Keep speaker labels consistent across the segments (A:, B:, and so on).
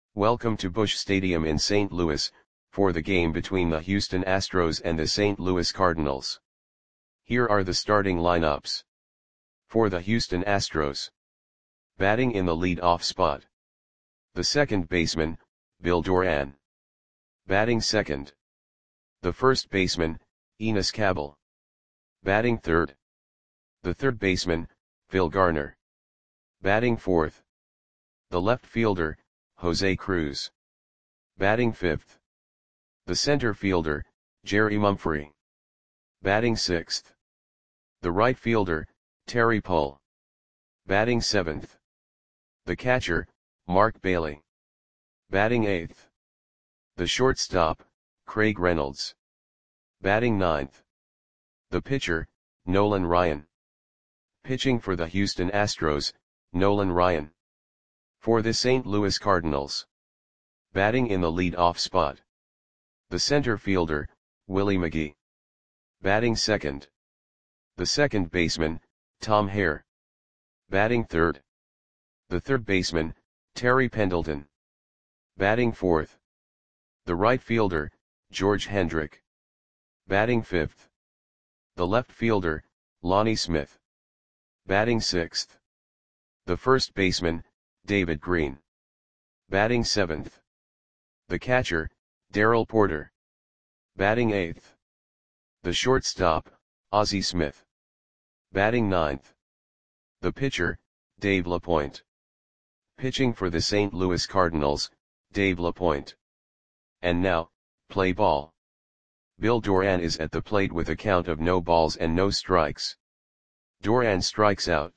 A: Welcome to Busch Stadium in St. Louis, for the game between the Houston Astros and the St. Louis Cardinals. Here are the starting lineups. For the Houston Astros. Batting in the lead-off spot. The second baseman, Bill Doran. Batting second. The first baseman, Enos Cabell. Batting third. The third baseman, Phil Garner. Batting fourth. The left fielder, Jose Cruz. Batting fifth. The center fielder, Jerry Mumphrey. Batting sixth. The right fielder, Terry Pull. Batting seventh. The catcher, Mark Bailey. Batting eighth. The shortstop, Craig Reynolds. Batting ninth. The pitcher, Nolan Ryan. Pitching for the Houston Astros, Nolan Ryan. For the St. Louis Cardinals. Batting in the lead-off spot. The center fielder, Willie McGee. Batting second. The second baseman, Tom Hare. Batting third. The third baseman, Terry Pendleton. Batting fourth. The right fielder, George Hendrick. Batting fifth. The left fielder, Lonnie Smith. Batting sixth. The first baseman, David Green. Batting seventh. The catcher, Darrell Porter. Batting eighth. The shortstop, Ozzie Smith. Batting ninth. The pitcher, Dave LaPointe. Pitching for the St. Louis Cardinals, Dave LaPointe. And now, play ball. Bill Doran is at the plate with a count of no balls and no strikes. Doran strikes out.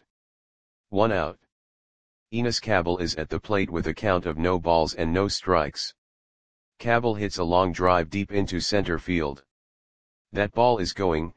A: 1 out. Enos Cabell is at the plate with a count of no balls and no strikes. Cabell hits a long drive deep into center field. That ball is gone.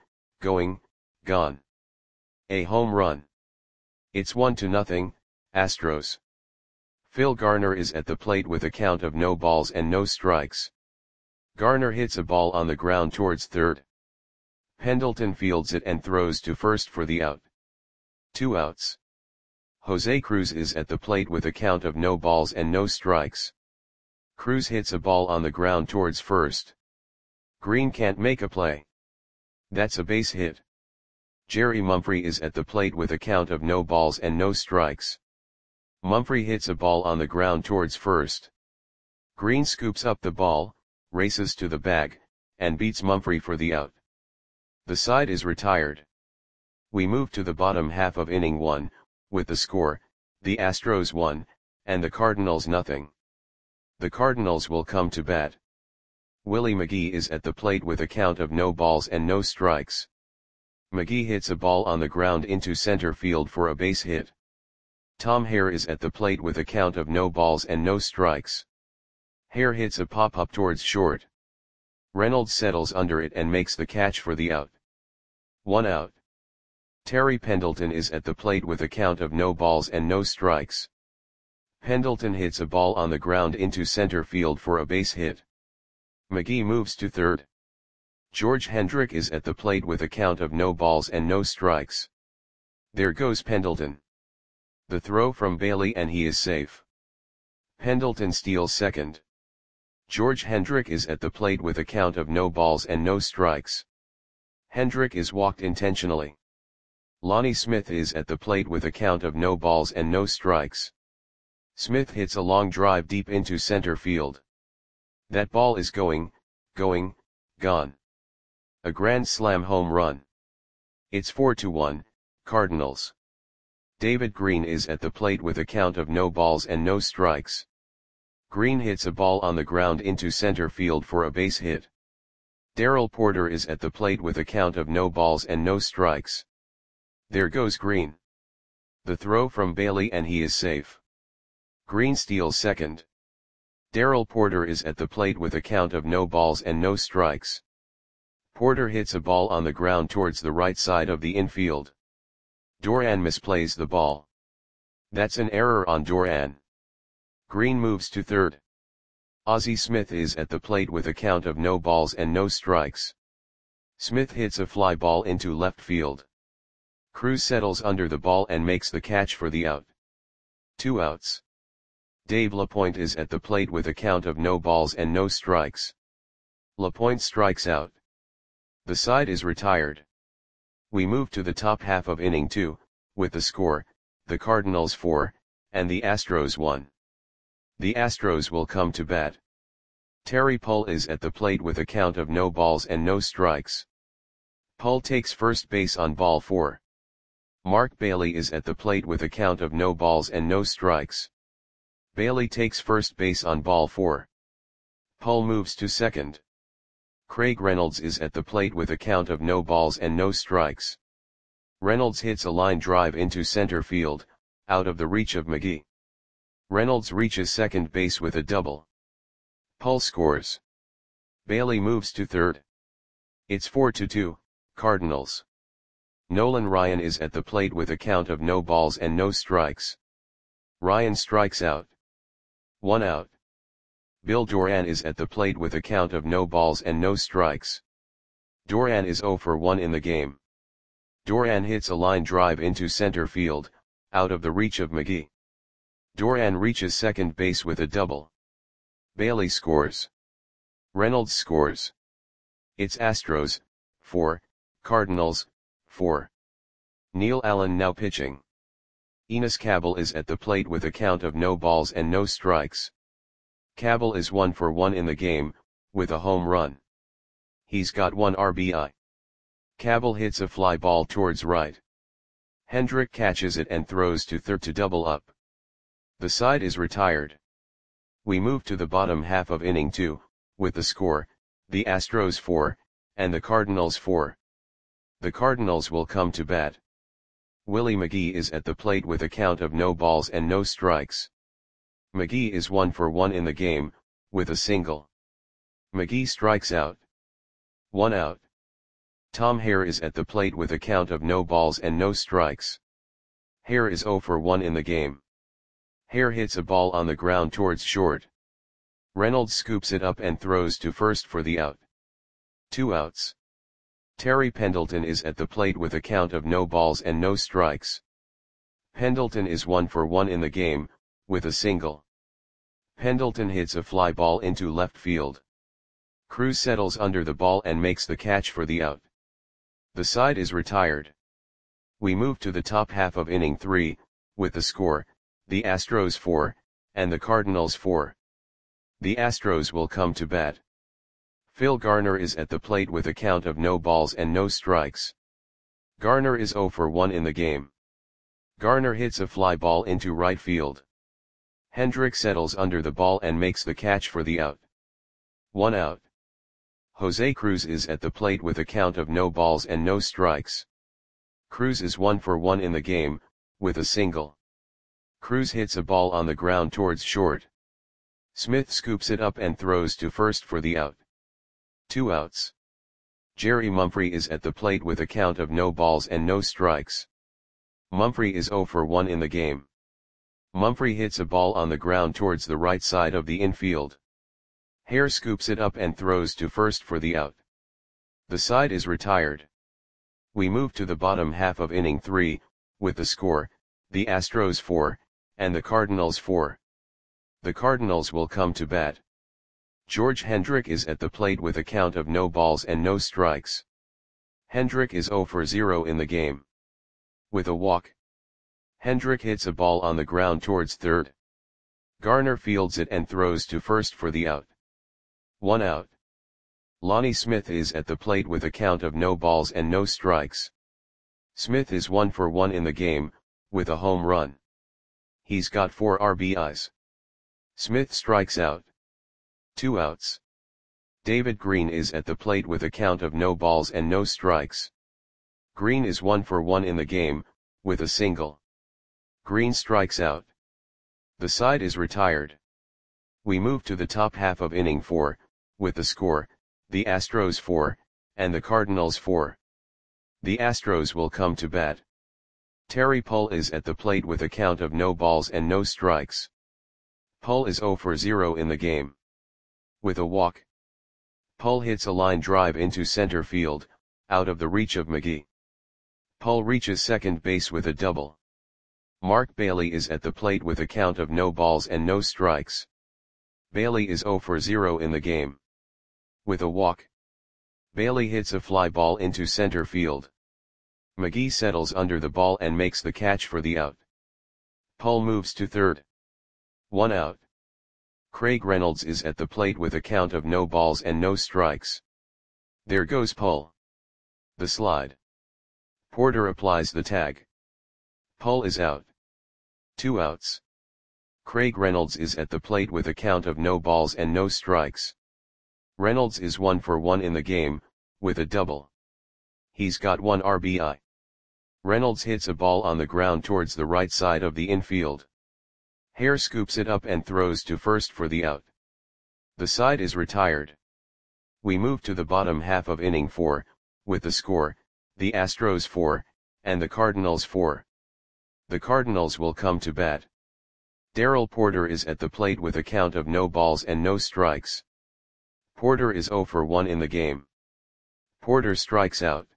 A: A home run. It's 1-0, Astros. Phil Garner is at the plate with a count of no balls and no strikes. Garner hits a ball on the ground towards third. Pendleton fields it and throws to first for the out. 2 outs. Jose Cruz is at the plate with a count of no balls and no strikes. Cruz hits a ball on the ground towards first. Green can't make a play. That's a base hit. Jerry Mumphrey is at the plate with a count of no balls and no strikes. Mumphrey hits a ball on the ground towards first. Green scoops up the ball, races to the bag, and beats Mumphrey for the out. The side is retired. We move to the bottom half of inning 1, with the score, the Astros 1, and the Cardinals 0. The Cardinals will come to bat. Willie McGee is at the plate with a count of no balls and no strikes. McGee hits a ball on the ground into center field for a base hit. Tom Hare is at the plate with a count of no balls and no strikes. Hare hits a pop-up towards short. Reynolds settles under it and makes the catch for the out. 1 out. Terry Pendleton is at the plate with a count of no balls and no strikes. Pendleton hits a ball on the ground into center field for a base hit. McGee moves to third. George Hendrick is at the plate with a count of no balls and no strikes. There goes Pendleton. The throw from Bailey and he is safe. Pendleton steals second. George Hendrick is at the plate with a count of no balls and no strikes. Hendrick is walked intentionally. Lonnie Smith is at the plate with a count of no balls and no strikes. Smith hits a long drive deep into center field. That ball is gone. A grand slam home run. It's 4-1, Cardinals. David Green is at the plate with a count of no balls and no strikes. Green hits a ball on the ground into center field for a base hit. Darrell Porter is at the plate with a count of no balls and no strikes. There goes Green. The throw from Bailey and he is safe. Green steals second. Darrell Porter is at the plate with a count of no balls and no strikes. Porter hits a ball on the ground towards the right side of the infield. Doran misplays the ball. That's an error on Doran. Green moves to third. Ozzie Smith is at the plate with a count of no balls and no strikes. Smith hits a fly ball into left field. Cruz settles under the ball and makes the catch for the out. 2 outs. Dave LaPointe is at the plate with a count of no balls and no strikes. LaPointe strikes out. The side is retired. We move to the top half of inning 2, with the score, the Cardinals 4, and the Astros 1. The Astros will come to bat. Terry Pull is at the plate with a count of no balls and no strikes. Pull takes first base on ball 4. Mark Bailey is at the plate with a count of no balls and no strikes. Bailey takes first base on ball 4. Pull moves to second. Craig Reynolds is at the plate with a count of no balls and no strikes. Reynolds hits a line drive into center field, out of the reach of McGee. Reynolds reaches second base with a double. Pull scores. Bailey moves to third. It's 4-2, Cardinals. Nolan Ryan is at the plate with a count of no balls and no strikes. Ryan strikes out. 1 out. Bill Doran is at the plate with a count of no balls and no strikes. Doran is 0 for 1 in the game. Doran hits a line drive into center field, out of the reach of McGee. Doran reaches second base with a double. Bailey scores. Reynolds scores. It's Astros, 4, Cardinals, 4. Neil Allen now pitching. Enos Cabell is at the plate with a count of no balls and no strikes. Cabell is 1 for 1 in the game, with a home run. He's got 1 RBI. Cabell hits a fly ball towards right. Hendrick catches it and throws to third to double up. The side is retired. We move to the bottom half of inning 2, with the score, the Astros 4, and the Cardinals 4. The Cardinals will come to bat. Willie McGee is at the plate with a count of no balls and no strikes. McGee is 1 for 1 in the game, with a single. McGee strikes out. 1 out. Tom Hare is at the plate with a count of no balls and no strikes. Hare is 0 for 1 in the game. Hare hits a ball on the ground towards short. Reynolds scoops it up and throws to first for the out. 2 outs. Terry Pendleton is at the plate with a count of no balls and no strikes. Pendleton is 1 for 1 in the game, with a single. Pendleton hits a fly ball into left field. Cruz settles under the ball and makes the catch for the out. The side is retired. We move to the top half of inning 3, with the score, the Astros 4, and the Cardinals 4. The Astros will come to bat. Phil Garner is at the plate with a count of no balls and no strikes. Garner is 0 for 1 in the game. Garner hits a fly ball into right field. Hendrick settles under the ball and makes the catch for the out. 1 out. Jose Cruz is at the plate with a count of no balls and no strikes. Cruz is 1 for 1 in the game, with a single. Cruz hits a ball on the ground towards short. Smith scoops it up and throws to first for the out. 2 outs. Jerry Mumphrey is at the plate with a count of no balls and no strikes. Mumphrey is 0 for 1 in the game. Mumphrey hits a ball on the ground towards the right side of the infield. Hare scoops it up and throws to first for the out. The side is retired. We move to the bottom half of inning 3, with the score, the Astros 4, and the Cardinals 4. The Cardinals will come to bat. George Hendrick is at the plate with a count of no balls and no strikes. Hendrick is 0 for 0 in the game. With a walk. Hendrick hits a ball on the ground towards third. Garner fields it and throws to first for the out. 1 out. Lonnie Smith is at the plate with a count of no balls and no strikes. Smith is 1 for 1 in the game, with a home run. He's got 4 RBIs. Smith strikes out. 2 outs. David Green is at the plate with a count of no balls and no strikes. Green is 1 for 1 in the game, with a single. Green strikes out. The side is retired. We move to the top half of inning 4, with the score, the Astros 4, and the Cardinals 4. The Astros will come to bat. Terry Pull is at the plate with a count of no balls and no strikes. Pull is 0 for 0 in the game. With a walk. Pull hits a line drive into center field, out of the reach of McGee. Pull reaches second base with a double. Mark Bailey is at the plate with a count of no balls and no strikes. Bailey is 0 for 0 in the game. With a walk, Bailey hits a fly ball into center field. McGee settles under the ball and makes the catch for the out. Pull moves to third. 1 out. Craig Reynolds is at the plate with a count of no balls and no strikes. There goes Pull. The slide. Porter applies the tag. Pull is out. 2 outs. Craig Reynolds is at the plate with a count of no balls and no strikes. Reynolds is 1 for 1 in the game, with a double. He's got 1 RBI. Reynolds hits a ball on the ground towards the right side of the infield. Hare scoops it up and throws to first for the out. The side is retired. We move to the bottom half of inning 4, with the score, the Astros 4, and the Cardinals 4. The Cardinals will come to bat. Darrell Porter is at the plate with a count of no balls and no strikes. Porter is 0 for 1 in the game. Porter strikes out.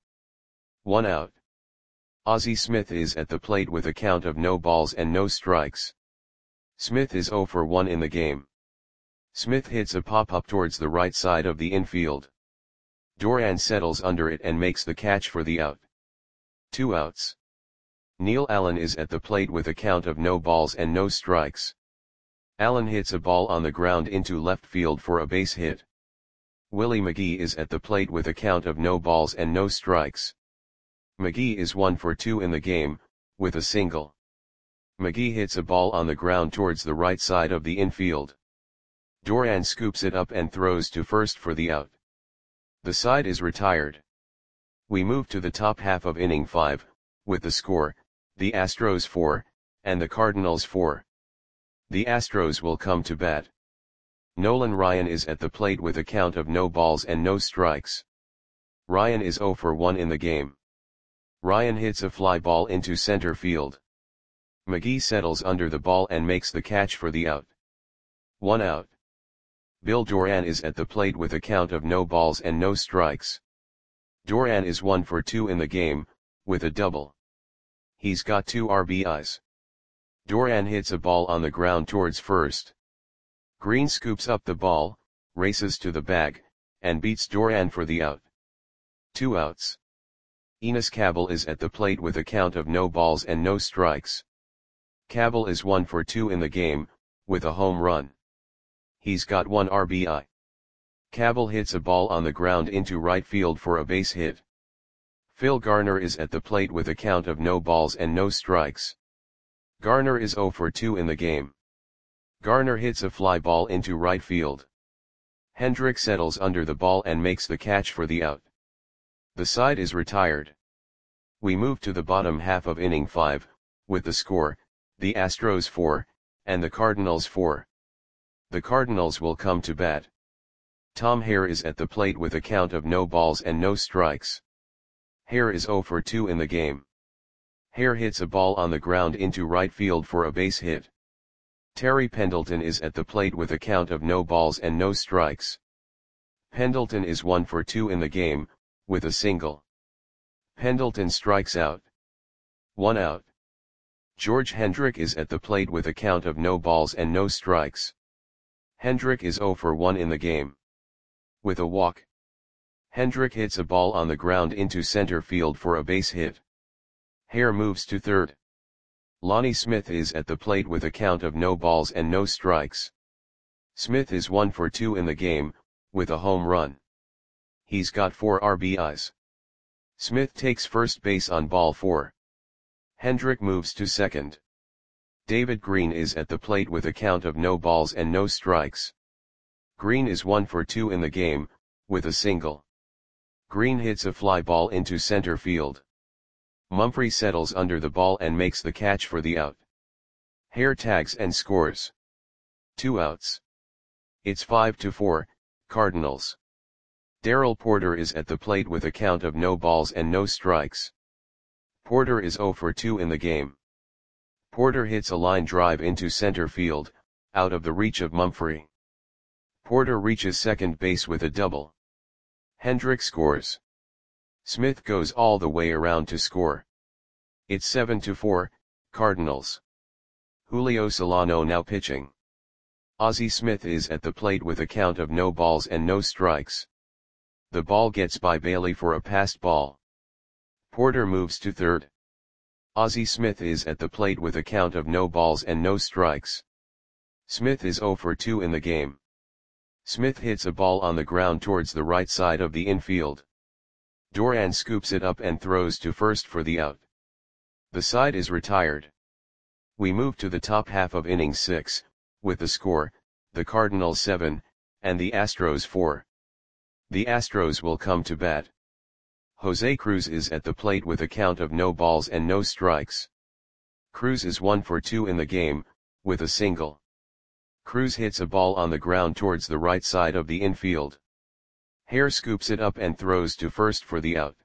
A: 1 out. Ozzie Smith is at the plate with a count of no balls and no strikes. Smith is 0 for 1 in the game. Smith hits a pop-up towards the right side of the infield. Duran settles under it and makes the catch for the out. 2 outs. Neil Allen is at the plate with a count of no balls and no strikes. Allen hits a ball on the ground into left field for a base hit. Willie McGee is at the plate with a count of no balls and no strikes. McGee is 1 for 2 in the game, with a single. McGee hits a ball on the ground towards the right side of the infield. Duran scoops it up and throws to first for the out. The side is retired. We move to the top half of inning 5, with the score, the Astros 4, and the Cardinals 4. The Astros will come to bat. Nolan Ryan is at the plate with a count of no balls and no strikes. Ryan is 0 for 1 in the game. Ryan hits a fly ball into center field. McGee settles under the ball and makes the catch for the out. 1 out. Bill Duran is at the plate with a count of no balls and no strikes. Duran is 1 for 2 in the game, with a double. He's got 2 RBIs. Duran hits a ball on the ground towards first. Green scoops up the ball, races to the bag, and beats Duran for the out. 2 outs. Enos Cabell is at the plate with a count of no balls and no strikes. Cabell is 1 for 2 in the game, with a home run. He's got 1 RBI. Cabell hits a ball on the ground into right field for a base hit. Phil Garner is at the plate with a count of no balls and no strikes. Garner is 0 for 2 in the game. Garner hits a fly ball into right field. Hendrick settles under the ball and makes the catch for the out. The side is retired. We move to the bottom half of inning 5, with the score, the Astros 4, and the Cardinals 4. The Cardinals will come to bat. Tom Hare is at the plate with a count of no balls and no strikes. Hare is 0 for 2 in the game. Hare hits a ball on the ground into right field for a base hit. Terry Pendleton is at the plate with a count of no balls and no strikes. Pendleton is 1 for 2 in the game, with a single. Pendleton strikes out. 1 out. George Hendrick is at the plate with a count of no balls and no strikes. Hendrick is 0 for 1 in the game. With a walk, Hendrick hits a ball on the ground into center field for a base hit. Hare moves to third. Lonnie Smith is at the plate with a count of no balls and no strikes. Smith is 1 for 2 in the game, with a home run. He's got 4 RBIs. Smith takes first base on ball 4. Hendrick moves to second. David Green is at the plate with a count of no balls and no strikes. Green is 1 for 2 in the game, with a single. Green hits a fly ball into center field. Mumphrey settles under the ball and makes the catch for the out. Hare tags and scores. 2 outs. It's 5-4, Cardinals. Darrell Porter is at the plate with a count of no balls and no strikes. Porter is 0 for 2 in the game. Porter hits a line drive into center field, out of the reach of Mumphrey. Porter reaches second base with a double. Hendrick scores. Smith goes all the way around to score. It's 7-4, Cardinals. Julio Solano now pitching. Ozzie Smith is at the plate with a count of no balls and no strikes. The ball gets by Bailey for a passed ball. Porter moves to third. Ozzie Smith is at the plate with a count of no balls and no strikes. Smith is 0 for 2 in the game. Smith hits a ball on the ground towards the right side of the infield. Duran scoops it up and throws to first for the out. The side is retired. We move to the top half of inning 6, with the score, the Cardinals 7, and the Astros 4. The Astros will come to bat. Jose Cruz is at the plate with a count of no balls and no strikes. Cruz is 1 for 2 in the game, with a single. Cruz hits a ball on the ground towards the right side of the infield. Hare scoops it up and throws to first for the out.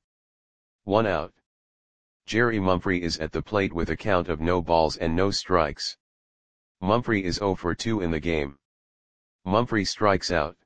A: 1 out. Jerry Mumphrey is at the plate with a count of no balls and no strikes. Mumphrey is 0 for 2 in the game. Mumphrey strikes out.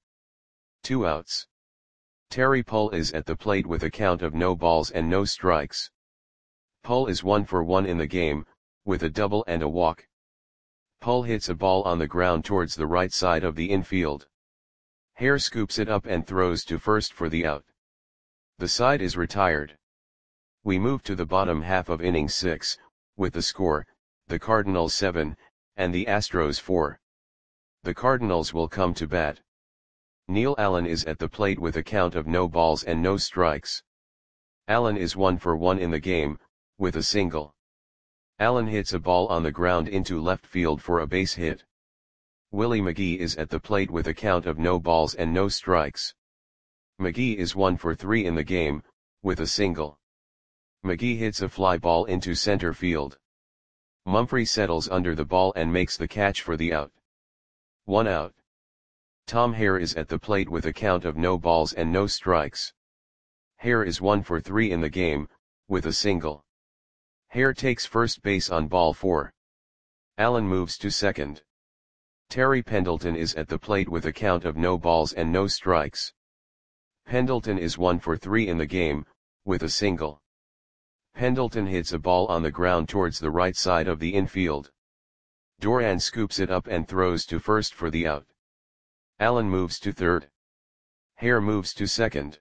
A: 2 outs. Terry Pull is at the plate with a count of no balls and no strikes. Pull is 1 for 1 in the game, with a double and a walk. Pull hits a ball on the ground towards the right side of the infield. Hare scoops it up and throws to first for the out. The side is retired. We move to the bottom half of inning 6, with the score, the Cardinals 7, and the Astros 4. The Cardinals will come to bat. Neil Allen is at the plate with a count of no balls and no strikes. Allen is 1 for 1 in the game, with a single. Allen hits a ball on the ground into left field for a base hit. Willie McGee is at the plate with a count of no balls and no strikes. McGee is 1 for 3 in the game, with a single. McGee hits a fly ball into center field. Mumphrey settles under the ball and makes the catch for the out. 1 out. Tom Hare is at the plate with a count of no balls and no strikes. Hare is 1 for 3 in the game, with a single. Hare takes first base on ball 4. Allen moves to second. Terry Pendleton is at the plate with a count of no balls and no strikes. Pendleton is 1 for 3 in the game, with a single. Pendleton hits a ball on the ground towards the right side of the infield. Duran scoops it up and throws to first for the out. Allen moves to third. Hare moves to second.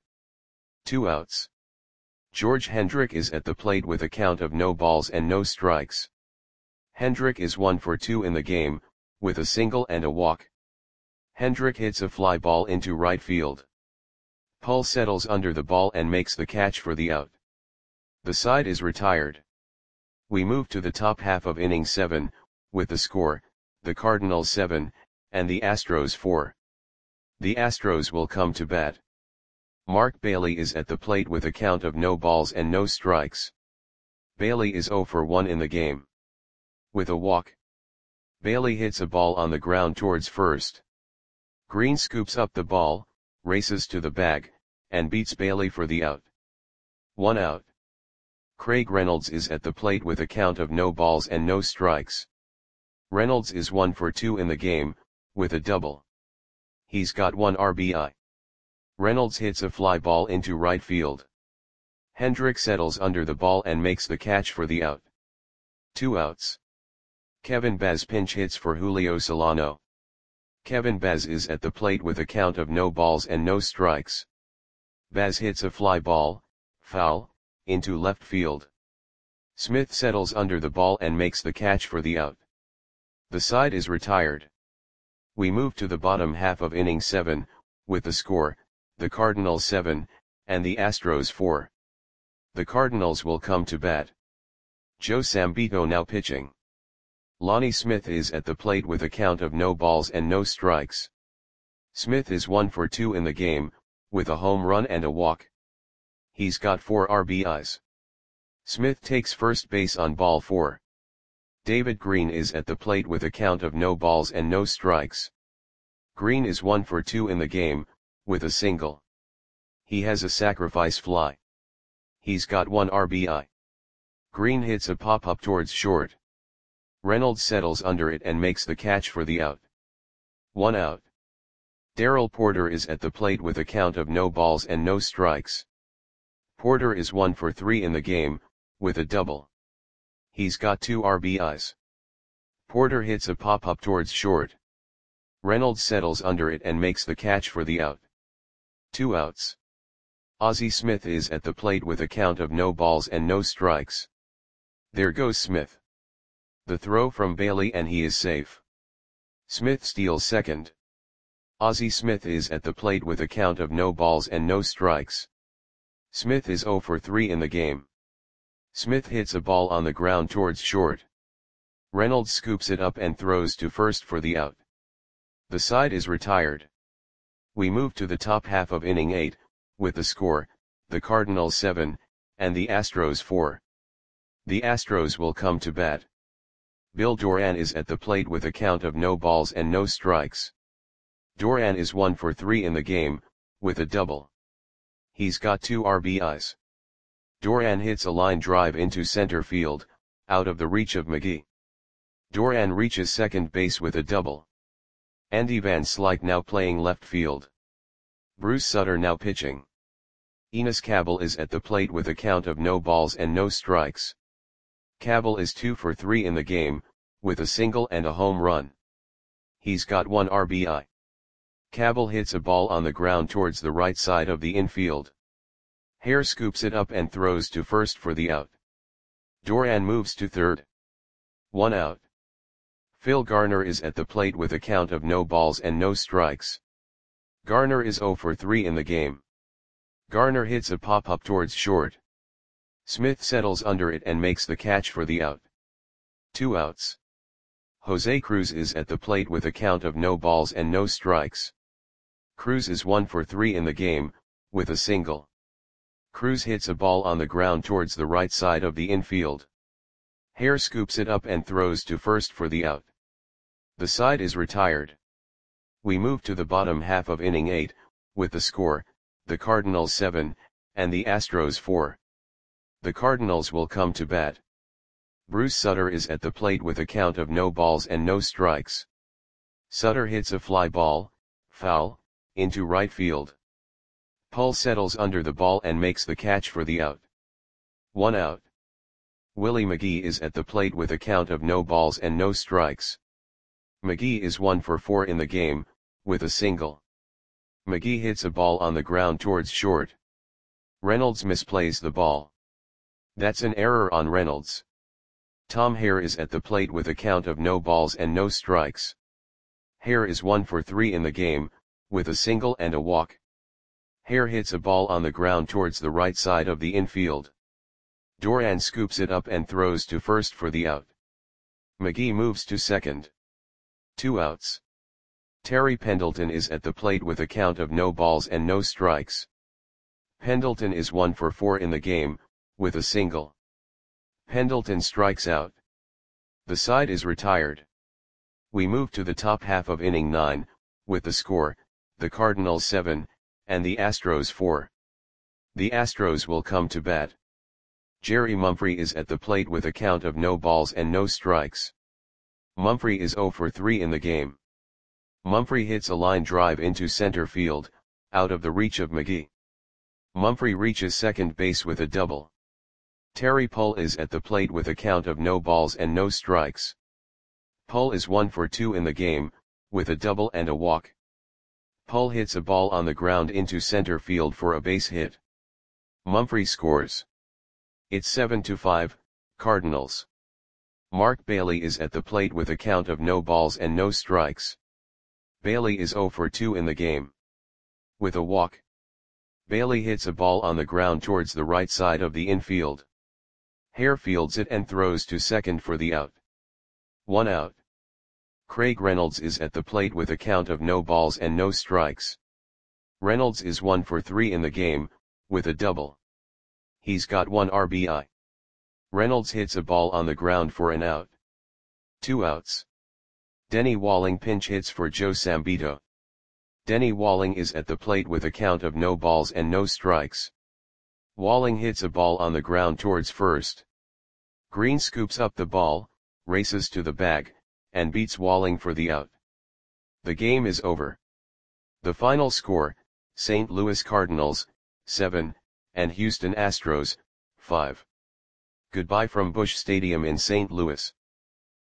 A: 2 outs. George Hendrick is at the plate with a count of no balls and no strikes. Hendrick is 1 for 2 in the game, with a single and a walk. Hendrick hits a fly ball into right field. Pull settles under the ball and makes the catch for the out. The side is retired. We move to the top half of inning 7, with the score, the Cardinals 7, and the Astros 4. The Astros will come to bat. Mark Bailey is at the plate with a count of no balls and no strikes. Bailey is 0 for 1 in the game. With a walk. Bailey hits a ball on the ground towards first. Green scoops up the ball, races to the bag, and beats Bailey for the out. 1 out. Craig Reynolds is at the plate with a count of no balls and no strikes. Reynolds is 1 for 2 in the game, with a double. He's got 1 RBI. Reynolds hits a fly ball into right field. Hendrick settles under the ball and makes the catch for the out. 2 outs. Kevin Baz pinch hits for Julio Solano. Kevin Baz is at the plate with a count of no balls and no strikes. Baz hits a fly ball, foul, into left field. Smith settles under the ball and makes the catch for the out. The side is retired. We move to the bottom half of inning 7, with the score, the Cardinals 7, and the Astros 4. The Cardinals will come to bat. Joe Sambito now pitching. Lonnie Smith is at the plate with a count of no balls and no strikes. Smith is 1 for 2 in the game, with a home run and a walk. He's got 4 RBIs. Smith takes first base on ball 4. David Green is at the plate with a count of no balls and no strikes. Green is 1 for 2 in the game, with a single. He has a sacrifice fly. He's got 1 RBI. Green hits a pop-up towards short. Reynolds settles under it and makes the catch for the out. 1 out. Darrell Porter is at the plate with a count of no balls and no strikes. Porter is 1 for 3 in the game, with a double. He's got 2 RBIs. Porter hits a pop-up towards short. Reynolds settles under it and makes the catch for the out. 2 outs. Ozzie Smith is at the plate with a count of no balls and no strikes. There goes Smith. The throw from Bailey and he is safe. Smith steals second. Ozzie Smith is at the plate with a count of no balls and no strikes. Smith is 0 for 3 in the game. Smith hits a ball on the ground towards short. Reynolds scoops it up and throws to first for the out. The side is retired. We move to the top half of inning 8, with the score, the Cardinals 7, and the Astros 4. The Astros will come to bat. Bill Doran is at the plate with a count of no balls and no strikes. Doran is 1 for 3 in the game, with a double. He's got 2 RBIs. Doran hits a line drive into center field, out of the reach of McGee. Doran reaches second base with a double. Andy Van Slyke now playing left field. Bruce Sutter now pitching. Enos Cabell is at the plate with a count of no balls and no strikes. Cabell is 2 for 3 in the game, with a single and a home run. He's got 1 RBI. Cabell hits a ball on the ground towards the right side of the infield. Hare scoops it up and throws to first for the out. Doran moves to third. 1 out. Phil Garner is at the plate with a count of no balls and no strikes. Garner is 0 for 3 in the game. Garner hits a pop-up towards short. Smith settles under it and makes the catch for the out. 2 outs. Jose Cruz is at the plate with a count of no balls and no strikes. Cruz is 1 for 3 in the game, with a single. Cruz hits a ball on the ground towards the right side of the infield. Hare scoops it up and throws to first for the out. The side is retired. We move to the bottom half of inning 8, with the score, the Cardinals 7, and the Astros 4. The Cardinals will come to bat. Bruce Sutter is at the plate with a count of no balls and no strikes. Sutter hits a fly ball, foul, into right field. Pull settles under the ball and makes the catch for the out. 1 out. Willie McGee is at the plate with a count of no balls and no strikes. McGee is 1 for 4 in the game, with a single. McGee hits a ball on the ground towards short. Reynolds misplays the ball. That's an error on Reynolds. Tom Hare is at the plate with a count of no balls and no strikes. Hare is 1 for 3 in the game, with a single and a walk. Hare hits a ball on the ground towards the right side of the infield. Doran scoops it up and throws to first for the out. McGee moves to second. 2 outs. Terry Pendleton is at the plate with a count of no balls and no strikes. Pendleton is 1 for 4 in the game, with a single. Pendleton strikes out. The side is retired. We move to the top half of inning 9, with the score, the Cardinals 7, and the Astros 4. The Astros will come to bat. Jerry Mumphrey is at the plate with a count of no balls and no strikes. Mumphrey is 0 for 3 in the game. Mumphrey hits a line drive into center field, out of the reach of McGee. Mumphrey reaches second base with a double. Terry Pull is at the plate with a count of no balls and no strikes. Pull is 1 for 2 in the game, with a double and a walk. Pull hits a ball on the ground into center field for a base hit. Mumphrey scores. It's 7-5, Cardinals. Mark Bailey is at the plate with a count of no balls and no strikes. Bailey is 0 for 2 in the game. With a walk. Bailey hits a ball on the ground towards the right side of the infield. Hare fields it and throws to second for the out. 1 out. Craig Reynolds is at the plate with a count of no balls and no strikes. Reynolds is 1 for 3 in the game, with a double. He's got 1 RBI. Reynolds hits a ball on the ground for an out. 2 outs. Denny Walling pinch hits for Joe Sambito. Denny Walling is at the plate with a count of no balls and no strikes. Walling hits a ball on the ground towards first. Green scoops up the ball, races to the bag, and beats Walling for the out. The game is over. The final score, St. Louis Cardinals, 7, and Houston Astros, 5. Goodbye from Busch Stadium in St. Louis.